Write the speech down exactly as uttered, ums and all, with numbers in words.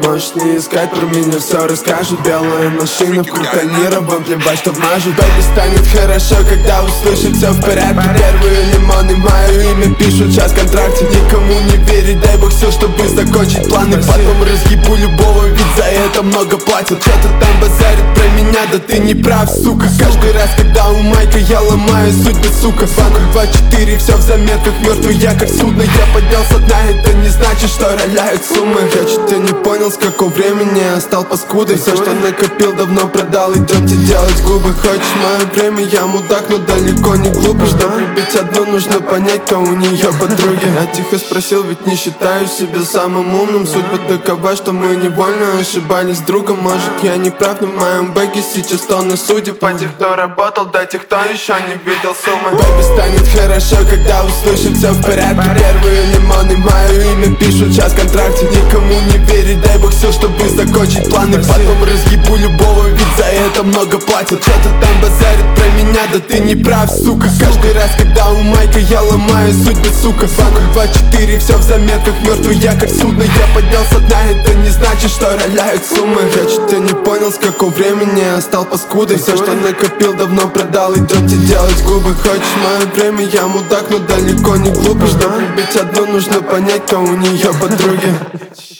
можешь не искать, про меня все расскажут. Белая машина в крутонировом, плевать, что вмажут. Бэйби, станет хорошо, когда услышит все в порядке. Первые лимоны, мое имя пишут сейчас в контракте. Никому не верить, дай бог все, чтобы закончить планы. Потом разъебу любого, ведь за это много платят. Что-то там базарит про меня, да ты не прав, сука. Каждый раз, когда у майка я ломаю судьбы, сука. Банк два четыре, все в заметках, мертвый я как судно. Я поднялся дна, это не значит, что роляют суммы. Я что-то не понял, с какого времени я стал паскудой. Все, что накопил, давно продал, идемте делать губы. Хочешь мое время, я мудак, но далеко не глупый. Чтоб любить одну, нужно понять, кто у нее подруги. Я тихо спросил, ведь не считаю себя самым умным. Судьба такова, что мы невольно ошибались с другом. Может, я не прав, но в моем бэге сейчас тонны судеб. По тех, кто работал, до тех, кто еще не видел суммы. Бэйби, станет хорошо, когда услышит все в порядке. Первые лимоны, мое имя пишут сейчас в контракте. Никому не верить, дай бог все, чтобы закончить планы. Потом разъебу любого, ведь за это много платят. Что-то там базарит про меня, да ты не прав, сука. Каждый раз, когда у майка я ломаю судьбы, сука. Банк два четыре, все в заметках, мертвый я как судно. Я поднялся дна, это не значит, что роляют суммы. Я что-то не понял, с какого времени я стал паскудой. Все, что накопил, давно продал, идемте делать губы. Хочешь мое время, я мудак, но далеко не глупый. Чтоб любить одну, нужно понять, кто у нее подруги.